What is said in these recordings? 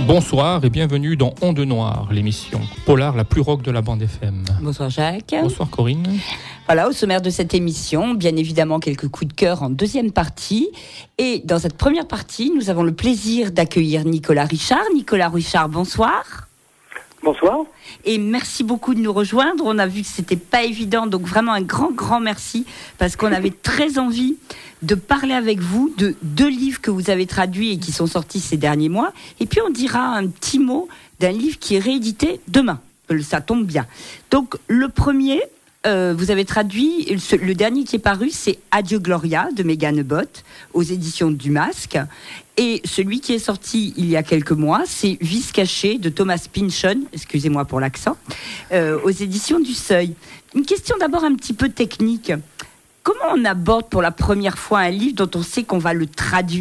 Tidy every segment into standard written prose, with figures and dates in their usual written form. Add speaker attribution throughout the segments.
Speaker 1: Bonsoir et bienvenue dans Onde Noire, l'émission polar la plus rock de la bande FM.
Speaker 2: Bonsoir Jacques.
Speaker 1: Bonsoir Corinne.
Speaker 2: Voilà, au sommaire de cette émission, bien évidemment quelques coups de cœur en deuxième partie. Et dans cette première partie, nous avons le plaisir d'accueillir Nicolas Richard. Nicolas Richard, bonsoir.
Speaker 3: Bonsoir.
Speaker 2: Et merci beaucoup de nous rejoindre. On a vu que c'était pas évident, donc vraiment un grand merci, parce qu'on avait très envie de parler avec vous de 2 livres que vous avez traduits et qui sont sortis ces derniers mois. Et puis on dira un petit mot d'un livre qui est réédité demain. Ça tombe bien. Donc le premier, vous avez traduit, le dernier qui est paru, c'est Adieu Gloria de Megan Abbott aux éditions du Masque. Et celui qui est sorti il y a quelques mois, c'est Vice caché de Thomas Pynchon, excusez-moi pour l'accent, aux éditions du Seuil. Une question d'abord un petit peu technique. Comment on aborde pour la première fois un livre dont on sait qu'on va le traduire ?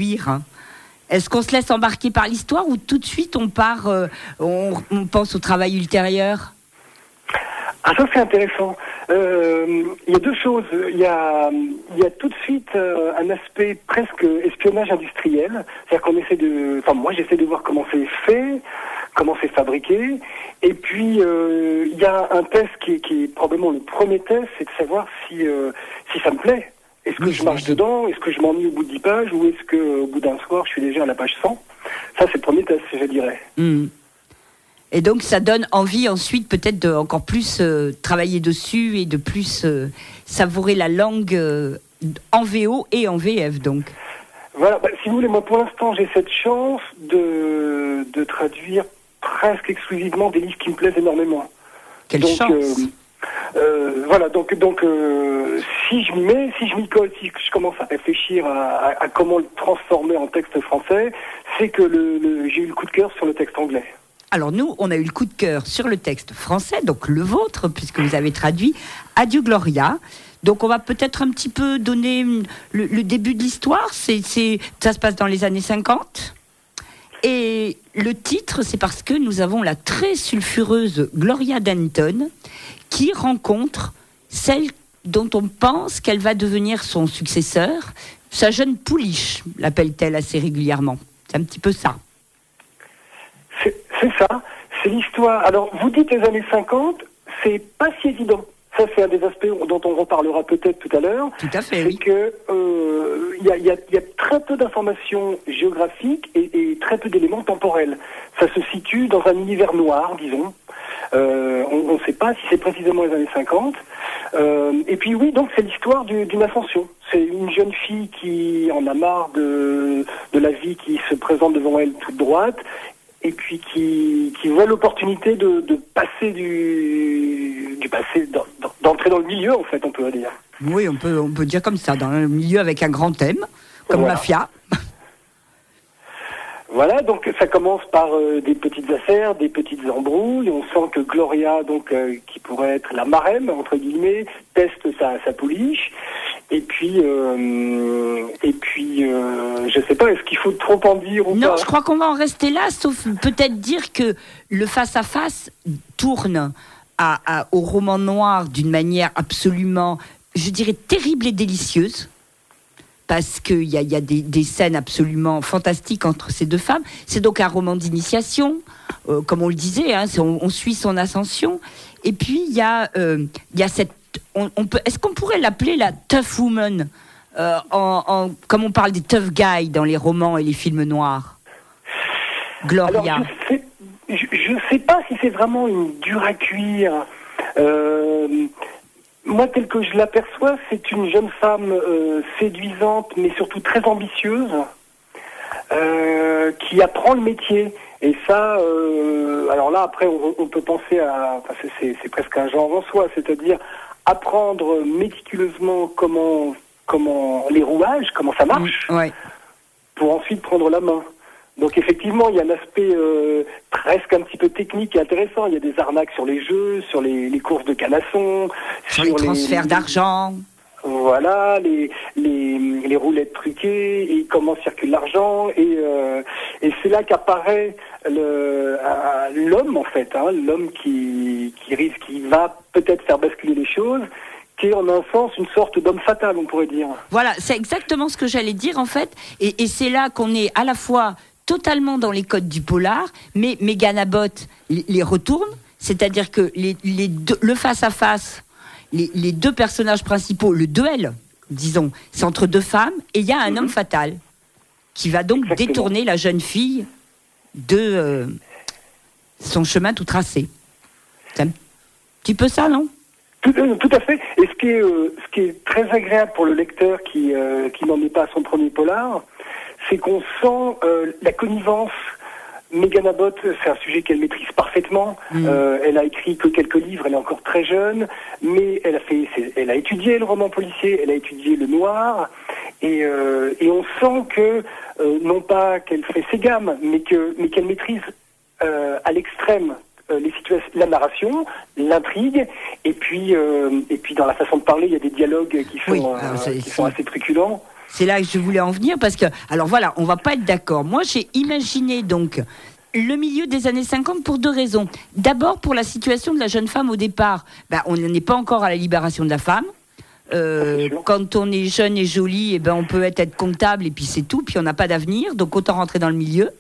Speaker 2: Est-ce qu'on se laisse embarquer par l'histoire ou tout de suite on part, on pense au travail ultérieur ?
Speaker 3: Ah, ça c'est intéressant. Il y a 2 choses. Il y a tout de suite un aspect presque espionnage industriel. C'est-à-dire qu'on essaie de... Enfin, moi j'essaie de voir comment c'est fait, comment c'est fabriqué. Et puis, il y a un test qui est probablement le premier test, c'est de savoir si ça me plaît. Est-ce que je marche dedans ? Est-ce que je m'ennuie au bout de 10 pages ? Ou est-ce qu'au bout d'un soir, je suis déjà à la page 100 ? Ça, c'est le premier test, je dirais.
Speaker 2: Et donc, ça donne envie ensuite peut-être de encore plus travailler dessus et de plus savourer la langue en VO et en VF, donc. Voilà,
Speaker 3: si vous voulez, moi, pour l'instant, j'ai cette chance de traduire presque exclusivement des livres qui me plaisent énormément.
Speaker 2: Quelle chance.
Speaker 3: Voilà, donc si je m'y mets, si je m'y colle, si je commence à réfléchir à comment le transformer en texte français, c'est que j'ai eu le coup de cœur sur le texte anglais.
Speaker 2: Alors nous, on a eu le coup de cœur sur le texte français, donc le vôtre, puisque vous avez traduit Adieu Gloria. Donc on va peut-être un petit peu donner le début de l'histoire. Ça se passe dans les années 50. Et le titre, c'est parce que nous avons la très sulfureuse Gloria Denton qui rencontre celle dont on pense qu'elle va devenir son successeur, sa jeune pouliche, l'appelle-t-elle assez régulièrement. C'est un petit peu ça.
Speaker 3: C'est ça, c'est l'histoire. Alors, vous dites les années 50, c'est pas si évident. Ça, c'est un des aspects dont on reparlera peut-être tout à l'heure.
Speaker 2: Tout à fait,
Speaker 3: c'est que il y a très peu d'informations géographiques et très peu d'éléments temporels. Ça se situe dans un univers noir, disons. On ne sait pas si c'est précisément les années 50. Et puis oui, donc c'est l'histoire d'une ascension. C'est une jeune fille qui en a marre de la vie qui se présente devant elle toute droite, et puis qui voit l'opportunité de passer du passé, d'entrer dans le milieu, en fait, on peut dire.
Speaker 2: Oui, on peut dire comme ça, dans le milieu avec un grand thème, comme
Speaker 3: voilà.
Speaker 2: Mafia.
Speaker 3: Voilà, donc ça commence par des petites affaires, des petites embrouilles. On sent que Gloria, donc qui pourrait être la marraine entre guillemets, teste sa pouliche. Et puis, je sais pas, est-ce qu'il faut trop en dire ou pas ?
Speaker 2: Non, je crois qu'on va en rester là, sauf peut-être dire que le face-à-face tourne au roman noir d'une manière absolument, je dirais, terrible et délicieuse. Parce qu'il y a des scènes absolument fantastiques entre ces 2 femmes. C'est donc un roman d'initiation, comme on le disait, hein, on suit son ascension. Et puis, il y a cette... est-ce qu'on pourrait l'appeler la tough woman, comme on parle des tough guys dans les romans et les films noirs ? Gloria.
Speaker 3: Alors, je sais pas si c'est vraiment une dure à cuire. Moi, tel que je l'aperçois, c'est une jeune femme séduisante, mais surtout très ambitieuse, qui apprend le métier. Et ça, alors là, après, on peut penser à... Enfin, c'est presque un genre en soi, c'est-à-dire apprendre méticuleusement comment les rouages, comment ça marche,
Speaker 2: ouais.
Speaker 3: Pour ensuite prendre la main. Donc effectivement, il y a un aspect presque un petit peu technique et intéressant. Il y a des arnaques sur les jeux, sur les courses de canasson,
Speaker 2: sur les transferts d'argent.
Speaker 3: Voilà, les roulettes truquées et comment circule l'argent. Et c'est là qu'apparaît l'homme, en fait, hein, l'homme qui va peut-être faire basculer les choses, qui est en un sens une sorte d'homme fatal, on pourrait dire.
Speaker 2: Voilà, c'est exactement ce que j'allais dire, en fait. Et c'est là qu'on est à la fois totalement dans les codes du polar, mais Megan Abbott les retourne, c'est-à-dire que le face-à-face, les deux personnages principaux, le duel, disons, c'est entre deux femmes, et il y a un homme fatal qui va donc détourner la jeune fille de son chemin tout tracé. C'est un petit peu ça, non ?
Speaker 3: Tout à fait. Et ce qui est très agréable pour le lecteur qui n'en est pas à son premier polar, c'est qu'on sent la connivence. Megan Abbott, c'est un sujet qu'elle maîtrise parfaitement. Elle a écrit que quelques livres, elle est encore très jeune, mais elle a étudié le roman policier, elle a étudié le noir, et on sent que non pas qu'elle fait ses gammes, mais qu'elle maîtrise à l'extrême les situations, la narration, l'intrigue, et puis dans la façon de parler, il y a des dialogues qui sont assez truculents.
Speaker 2: C'est là que je voulais en venir, parce que, alors voilà, on va pas être d'accord. Moi, j'ai imaginé donc le milieu des années 50 pour deux raisons. D'abord, pour la situation de la jeune femme au départ. On n'est pas encore à la libération de la femme. Quand on est jeune et jolie, on peut être comptable et puis c'est tout, puis on n'a pas d'avenir, donc autant rentrer dans le milieu.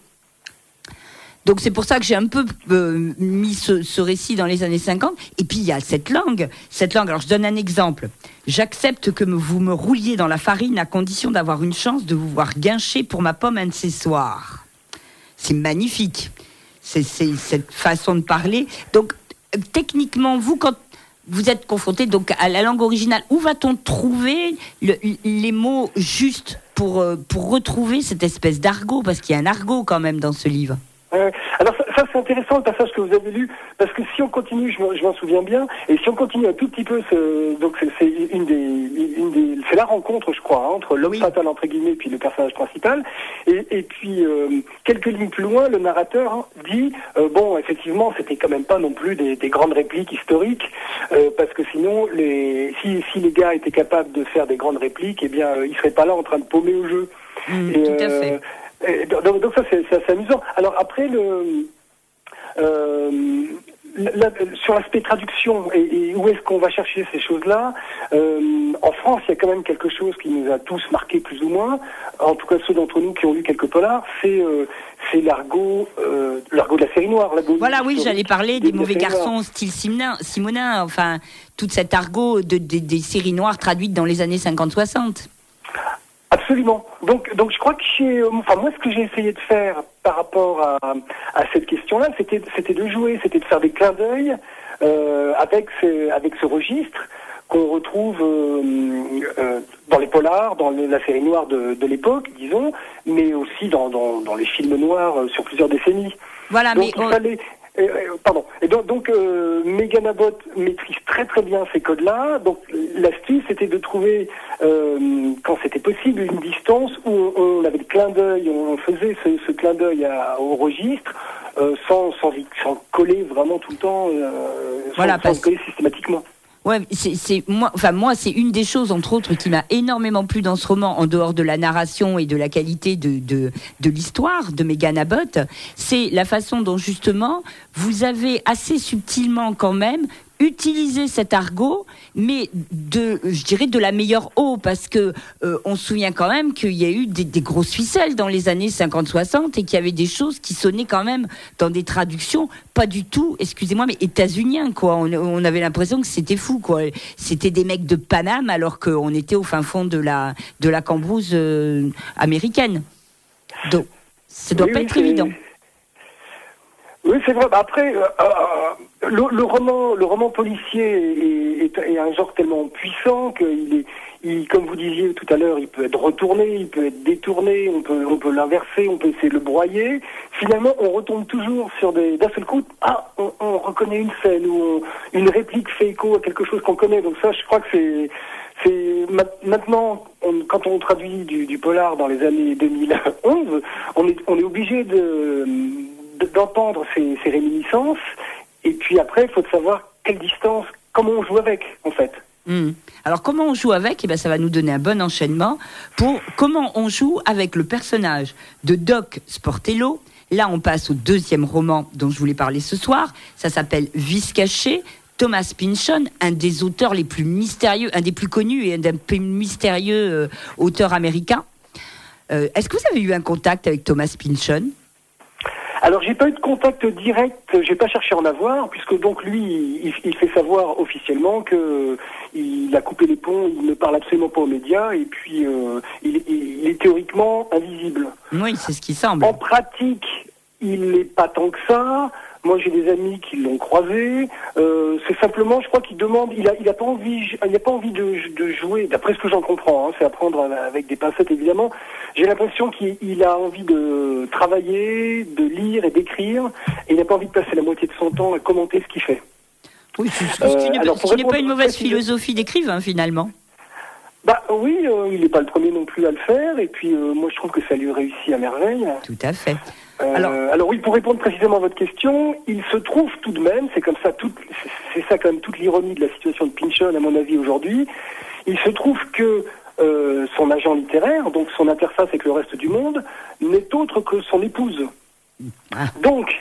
Speaker 2: Donc c'est pour ça que j'ai un peu mis ce récit dans les années 50. Et puis il y a cette langue. Alors je donne un exemple. J'accepte que vous me rouliez dans la farine à condition d'avoir une chance de vous voir guincher pour ma pomme un de ces soirs. C'est magnifique. C'est cette façon de parler. Donc techniquement, vous, quand vous êtes confronté donc à la langue originale, où va-t-on trouver les mots justes pour retrouver cette espèce d'argot ? Parce qu'il y a un argot quand même dans ce livre.
Speaker 3: Alors ça c'est intéressant le passage que vous avez lu, parce que si on continue, je m'en souviens bien, et si on continue un tout petit peu, donc c'est c'est la rencontre, je crois, entre l'homme fatal entre guillemets puis le personnage principal, et puis quelques lignes plus loin, le narrateur dit effectivement c'était quand même pas non plus des grandes répliques historiques, parce que sinon si les gars étaient capables de faire des grandes répliques, ils seraient pas là en train de paumer au jeu.
Speaker 2: Tout à fait.
Speaker 3: Donc ça c'est assez amusant. Alors après sur l'aspect traduction et où est-ce qu'on va chercher ces choses-là, en France il y a quand même quelque chose qui nous a tous marqué plus ou moins, en tout cas ceux d'entre nous qui ont lu quelques polars, c'est l'argot de la série noire.
Speaker 2: Voilà, oui, j'allais parler des mauvais garçons style Simonin, enfin toute cette argot des séries noires traduites dans les années 50-60.
Speaker 3: Absolument. Donc je crois que moi ce que j'ai essayé de faire par rapport à cette question-là, c'était de jouer, c'était de faire des clins d'œil avec ce registre qu'on retrouve dans les polars, dans la série noire de l'époque, disons, mais aussi dans les films noirs sur plusieurs décennies.
Speaker 2: Voilà,
Speaker 3: donc il fallait. Pardon. Et donc Megan Abbott maîtrise très très bien ces codes-là. Donc l'astuce c'était de trouver, quand c'était possible, une distance où on avait le clin d'œil, on faisait ce clin d'œil au registre, sans coller vraiment tout le temps, sans coller systématiquement.
Speaker 2: Ouais, moi, c'est une des choses, entre autres, qui m'a énormément plu dans ce roman, en dehors de la narration et de la qualité de l'histoire de Megan Abbott, c'est la façon dont, justement, vous avez assez subtilement, quand même, utilisé cet argot, mais je dirais de la meilleure eau, parce que on se souvient quand même qu'il y a eu des grosses ficelles dans les années 50-60 et qu'il y avait des choses qui sonnaient quand même dans des traductions pas du tout, excusez-moi, mais états-uniens, quoi. On avait l'impression que c'était fou, quoi. C'était des mecs de Paname alors qu'on était au fin fond de la cambrousse américaine. Donc, ça doit pas être évident.
Speaker 3: Oui, c'est vrai. Après, le roman policier est un genre tellement puissant qu'il comme vous disiez tout à l'heure, il peut être retourné, il peut être détourné, on peut l'inverser, on peut essayer de le broyer. Finalement, on retombe toujours sur d'un seul coup, on reconnaît une scène ou une réplique fait écho à quelque chose qu'on connaît. Donc ça, je crois que c'est maintenant, quand on traduit du polar dans les années 2011, on est obligé d'entendre ces réminiscences, et puis après il faut savoir quelle distance, comment on joue avec en fait.
Speaker 2: Alors comment on joue avec, ça va nous donner un bon enchaînement pour comment on joue avec le personnage de Doc Sportello. Là on passe au deuxième roman dont je voulais parler ce soir, ça s'appelle Vice caché. Thomas Pynchon, un des auteurs les plus mystérieux, un des plus connus et un des plus mystérieux auteurs américains. Est-ce que vous avez eu un contact avec Thomas Pynchon ?
Speaker 3: Alors, j'ai pas eu de contact direct, j'ai pas cherché à en avoir, puisque donc lui, il fait savoir officiellement que il a coupé les ponts, il ne parle absolument pas aux médias, et puis il est théoriquement invisible.
Speaker 2: Oui, c'est ce qui semble.
Speaker 3: En pratique, il n'est pas tant que ça. Moi, j'ai des amis qui l'ont croisé. C'est simplement, je crois qu'il demande, il a pas envie de jouer. D'après ce que j'en comprends, hein, c'est à prendre avec des pincettes évidemment. J'ai l'impression qu'il a envie de travailler, de lire et d'écrire, et il n'a pas envie de passer la moitié de son temps à commenter ce qu'il fait.
Speaker 2: Oui, ce qui n'est pas une mauvaise philosophie d'écrivain finalement.
Speaker 3: Bah oui, il n'est pas le premier non plus à le faire, et puis moi je trouve que ça lui réussit à merveille.
Speaker 2: Tout à fait.
Speaker 3: Alors oui, pour répondre précisément à votre question, il se trouve tout de même, c'est ça quand même toute l'ironie de la situation de Pynchon à mon avis aujourd'hui, il se trouve que son agent littéraire, donc son interface avec le reste du monde, n'est autre que son épouse. Donc,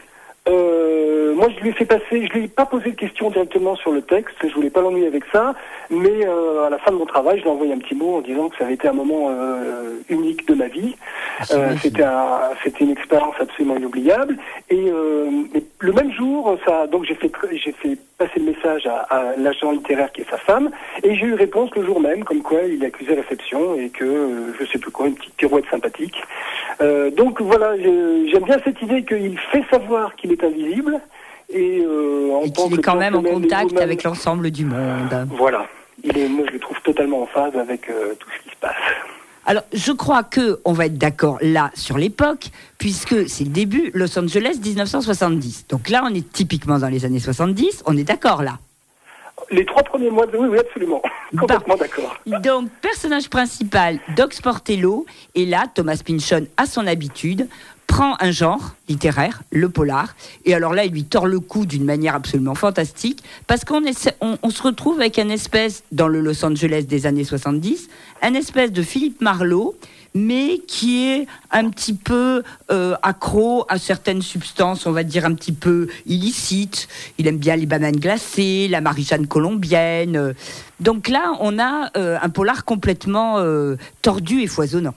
Speaker 3: moi je lui ai pas posé de questions directement sur le texte, je voulais pas l'ennuyer avec ça, mais à la fin de mon travail, je lui ai envoyé un petit mot en disant que ça avait été un moment unique de ma vie. C'était une expérience absolument inoubliable, et le même jour, donc j'ai fait passer le message à l'agent littéraire qui est sa femme, et j'ai eu réponse le jour même, comme quoi il accusait réception et que je sais plus quoi, une petite pirouette sympathique. Donc voilà, j'aime bien cette idée qu'il fait savoir qu'il est invisible et
Speaker 2: qu'il est quand même en contact avec l'ensemble du monde.
Speaker 3: Voilà, moi je le trouve totalement en phase avec tout ce qui se passe.
Speaker 2: Alors, je crois qu'on va être d'accord là sur l'époque, puisque c'est le début, Los Angeles 1970. Donc là, on est typiquement dans les années 70, on est d'accord là.
Speaker 3: Les 3 premiers mois, oui, absolument. Complètement d'accord.
Speaker 2: Donc, personnage principal, Doc Sportello, et là, Thomas Pynchon, à son habitude, prend un genre littéraire, le polar, et alors là, il lui tord le cou d'une manière absolument fantastique, parce qu'on se retrouve avec un espèce, dans le Los Angeles des années 70, un espèce de Philippe Marlowe, mais qui est un petit peu accro à certaines substances, on va dire un petit peu illicites. Il aime bien les bananes glacées, la Marie-Jeanne colombienne. Donc là, on a un polar complètement tordu et foisonnant.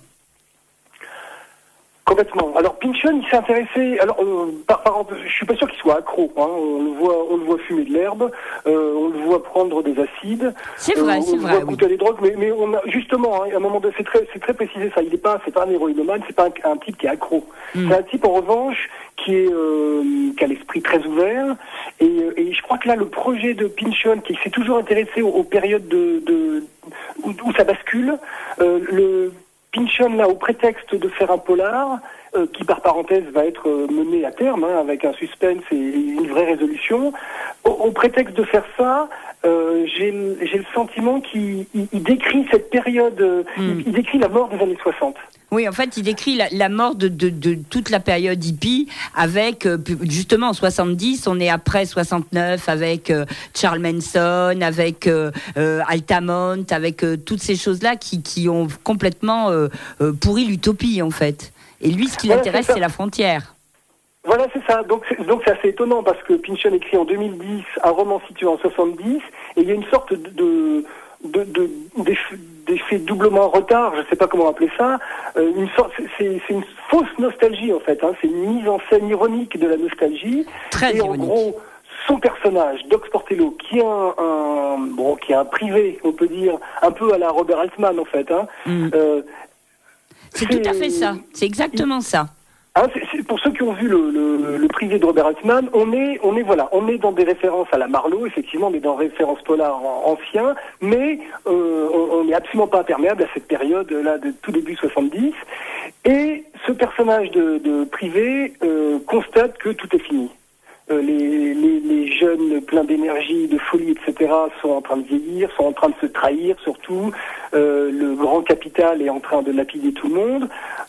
Speaker 3: Complètement. Alors Pynchon, il s'est intéressé. Alors, je suis pas sûr qu'il soit accro. Hein. On le voit fumer de l'herbe, on le voit prendre des acides.
Speaker 2: C'est vrai,
Speaker 3: on le voit goûter des drogues, mais on a justement, hein, à un moment donné, c'est très précisé ça. C'est pas un héroïnomane, c'est pas un type qui est accro. C'est un type en revanche qui a l'esprit très ouvert. Et je crois que là, le projet de Pynchon, qui s'est toujours intéressé aux périodes où ça bascule, Pynchon, là, au prétexte de faire un polar, qui par parenthèse va être mené à terme, hein, avec un suspense et une vraie résolution, au prétexte de faire ça, j'ai le sentiment qu'il décrit cette période, il décrit la mort des années 60.
Speaker 2: Oui, en fait, il décrit la mort de toute la période hippie avec, justement, en 70, on est après 69 avec Charles Manson, avec Altamont, avec toutes ces choses-là qui ont complètement pourri l'utopie, en fait. Et lui, ce qui l'intéresse, c'est la frontière.
Speaker 3: Voilà, c'est ça. Donc c'est assez étonnant parce que Pynchon écrit en 2010 un roman situé en 70 et il y a une sorte d'effet doublement retard, je ne sais pas comment appeler ça, c'est une fausse nostalgie en fait, hein. C'est une mise en scène ironique de la nostalgie.
Speaker 2: Très ironique.
Speaker 3: En gros, son personnage, Doc Sportello, qui est un privé, on peut dire, un peu à la Robert Altman en fait, hein.
Speaker 2: C'est tout à fait ça, c'est exactement ça.
Speaker 3: Hein, c'est pour ceux qui ont vu le privé de Robert Altman, on est dans des références à la Marlowe, effectivement, on est dans des références polars anciens, mais on n'est absolument pas imperméable à cette période-là de tout début 70. Et ce personnage de privé constate que tout est fini. Les jeunes pleins d'énergie, de folie, etc. sont en train de vieillir, sont en train de se trahir surtout. Le grand capital est en train de lapider tout le monde,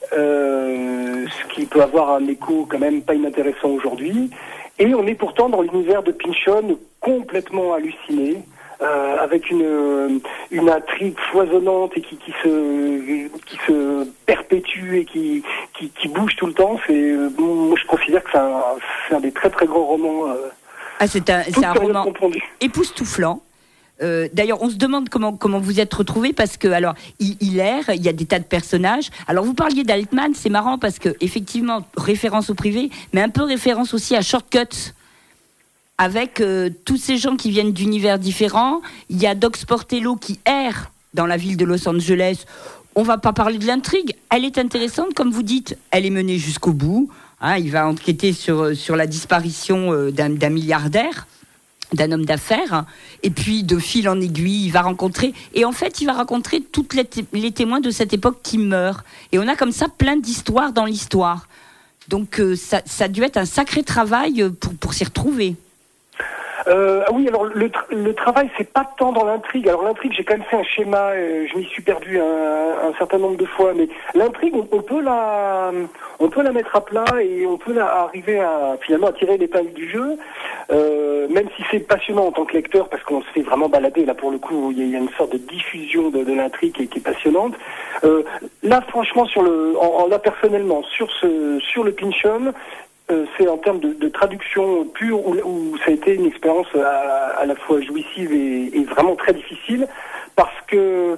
Speaker 3: ce qui peut avoir un écho quand même pas inintéressant aujourd'hui. Et on est pourtant dans l'univers de Pynchon complètement halluciné, avec une intrigue foisonnante et qui se perpétue et qui bouge tout le temps. Moi je considère que c'est un des très très grands romans.
Speaker 2: C'est un roman époustouflant. D'ailleurs, on se demande comment vous êtes retrouvés parce que alors il erre, il y a des tas de personnages. Alors vous parliez d'Altman, c'est marrant parce que effectivement référence au privé, mais un peu référence aussi à Shortcuts. Avec tous ces gens qui viennent d'univers différents, il y a Doc Sportello qui erre dans la ville de Los Angeles. On va pas parler de l'intrigue, elle est intéressante, comme vous dites, elle est menée jusqu'au bout. Hein, il va enquêter sur la disparition d'un milliardaire, d'un homme d'affaires, et puis de fil en aiguille, il va rencontrer tous les témoins de cette époque qui meurent. Et on a comme ça plein d'histoires dans l'histoire. Donc ça a dû être un sacré travail pour s'y retrouver.
Speaker 3: Oui, alors le travail, c'est pas tant dans l'intrigue. Alors l'intrigue, j'ai quand même fait un schéma, je m'y suis perdu un certain nombre de fois, mais l'intrigue, on peut la mettre à plat et on peut arriver à finalement à tirer l'épingle du jeu, même si c'est passionnant en tant que lecteur, parce qu'on se fait vraiment balader. Là, pour le coup, il y a une sorte de diffusion de l'intrigue qui est passionnante. Là, franchement, personnellement, sur le Pynchon, c'est en termes de traduction pure où ça a été une expérience à la fois jouissive et vraiment très difficile parce que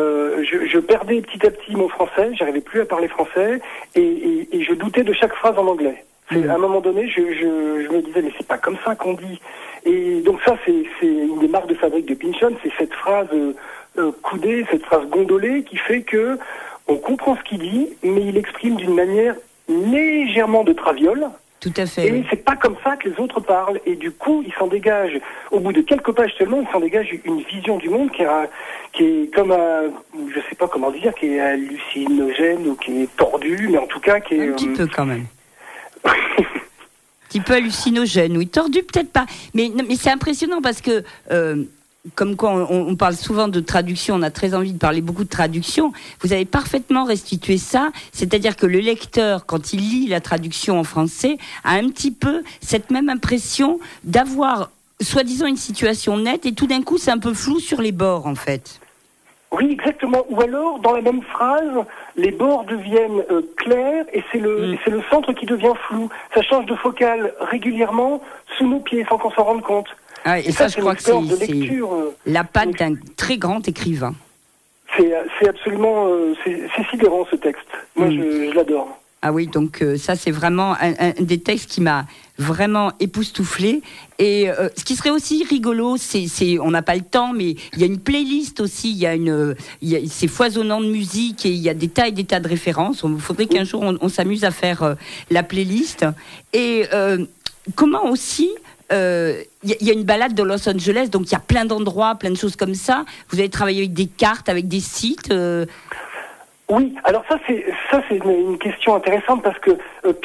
Speaker 3: je perdais petit à petit mon français, j'arrivais plus à parler français et je doutais de chaque phrase en anglais. À un moment donné, je me disais mais c'est pas comme ça qu'on dit. Et donc ça c'est une des marques de fabrique de Pynchon, c'est cette phrase coudée, cette phrase gondolée qui fait que on comprend ce qu'il dit, mais il exprime d'une manière légèrement de traviole.
Speaker 2: Tout à fait.
Speaker 3: Et c'est pas comme ça que les autres parlent. Et du coup, il s'en dégage, au bout de quelques pages seulement, il s'en dégage une vision du monde qui est comme je sais pas comment dire, qui est hallucinogène ou qui est tordue, mais en tout cas qui est...
Speaker 2: Un petit peu quand même. Un petit peu hallucinogène, oui. Tordu, peut-être pas. Mais c'est impressionnant parce que... comme quoi on parle souvent de traduction, on a très envie de parler beaucoup de traduction, vous avez parfaitement restitué ça, c'est-à-dire que le lecteur, quand il lit la traduction en français, a un petit peu cette même impression d'avoir, soi-disant, une situation nette, et tout d'un coup, c'est un peu flou sur les bords, en fait.
Speaker 3: Oui, exactement. Ou alors, dans la même phrase, les bords deviennent clairs, et c'est le centre qui devient flou. Ça change de focale régulièrement sous nos pieds, sans qu'on s'en rende compte.
Speaker 2: Ah, et ça, je crois que c'est la patte d'un très grand écrivain.
Speaker 3: C'est absolument... c'est sidérant, ce texte. Moi, je l'adore.
Speaker 2: Ah oui, donc ça, c'est vraiment un des textes qui m'a vraiment époustouflé. Et ce qui serait aussi rigolo, on n'a pas le temps, mais il y a une playlist aussi, c'est foisonnant de musique et il y a des tas et des tas de références. Il faudrait qu'un jour, on s'amuse à faire la playlist. Et comment aussi... Il y a une balade de Los Angeles, donc il y a plein d'endroits, plein de choses comme ça. Vous avez travaillé avec des cartes, avec des sites.
Speaker 3: Oui, alors ça c'est une question intéressante parce que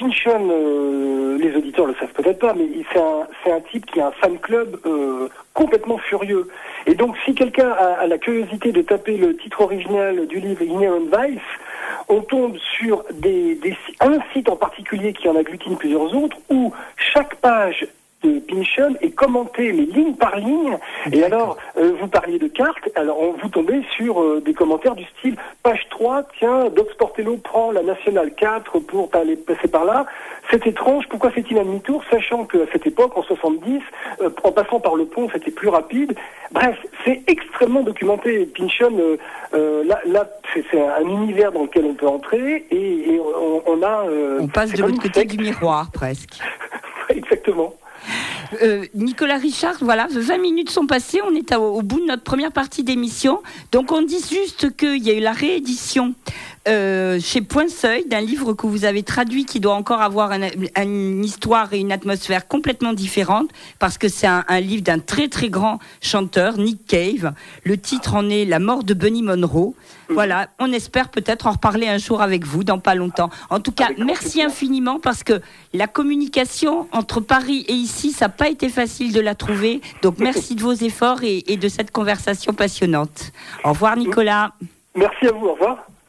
Speaker 3: Pynchon, les auditeurs le savent peut-être pas, mais c'est un type qui a un fan club complètement furieux. Et donc si quelqu'un a la curiosité de taper le titre original du livre Inherent Vice, on tombe sur un site en particulier qui en agglutine plusieurs autres où chaque page de Pynchon est commenté, mais ligne par ligne. Et alors, vous parliez de cartes, alors vous tombez sur des commentaires du style page 3, tiens, Doc Sportello prend la Nationale 4 pour aller passer par là. C'est étrange, pourquoi fait-il un demi-tour, sachant qu'à cette époque, en 70, en passant par le pont, c'était plus rapide. Bref, c'est extrêmement documenté. Pynchon, là c'est un univers dans lequel on peut entrer et on
Speaker 2: passe de l'autre côté du miroir, presque.
Speaker 3: Exactement.
Speaker 2: Nicolas Richard, voilà, 20 minutes sont passées, on est au bout de notre première partie d'émission. Donc on dit juste qu'il y a eu la réédition chez Point Seuil d'un livre que vous avez traduit qui doit encore avoir une histoire et une atmosphère complètement différentes parce que c'est un livre d'un très très grand chanteur, Nick Cave. Le titre en est La mort de Bunny Monroe. Voilà, on espère peut-être en reparler un jour avec vous dans pas longtemps. En tout cas, merci infiniment parce que la communication entre Paris et ici, ça n'a pas été facile de la trouver. Donc merci de vos efforts et de cette conversation passionnante. Au revoir Nicolas.
Speaker 3: Merci à vous, au revoir.